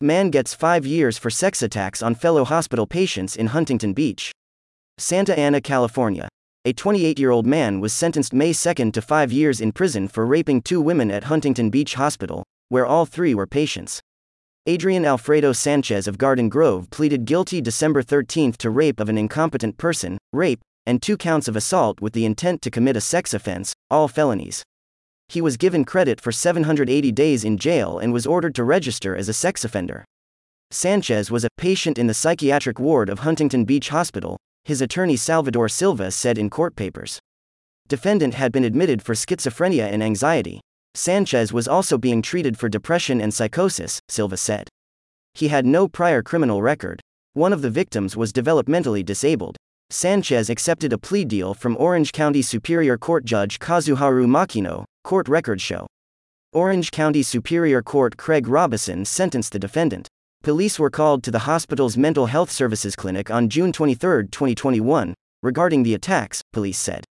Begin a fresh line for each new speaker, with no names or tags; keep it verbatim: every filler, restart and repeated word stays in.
Man gets five years for sex attacks on fellow hospital patients in Huntington Beach, Santa Ana, California. A twenty-eight-year-old man was sentenced May second to five years in prison for raping two women at Huntington Beach Hospital, where all three were patients. Adrian Alfredo Sanchez of Garden Grove pleaded guilty December thirteenth to rape of an incompetent person, rape, and two counts of assault with the intent to commit a sex offense, all felonies. He was given credit for seven hundred eighty days in jail and was ordered to register as a sex offender. Sanchez was a patient in the psychiatric ward of Huntington Beach Hospital, his attorney Salvador Silva said in court papers. Defendant had been admitted for schizophrenia and anxiety. Sanchez was also being treated for depression and psychosis, Silva said. He had no prior criminal record. One of the victims was developmentally disabled. Sanchez accepted a plea deal from Orange County Superior Court Judge Kazuharu Makino, court records show. Orange County Superior Court Craig Robison sentenced the defendant. Police were called to the hospital's mental health services clinic on June twenty-third, twenty twenty-one, regarding the attacks, police said.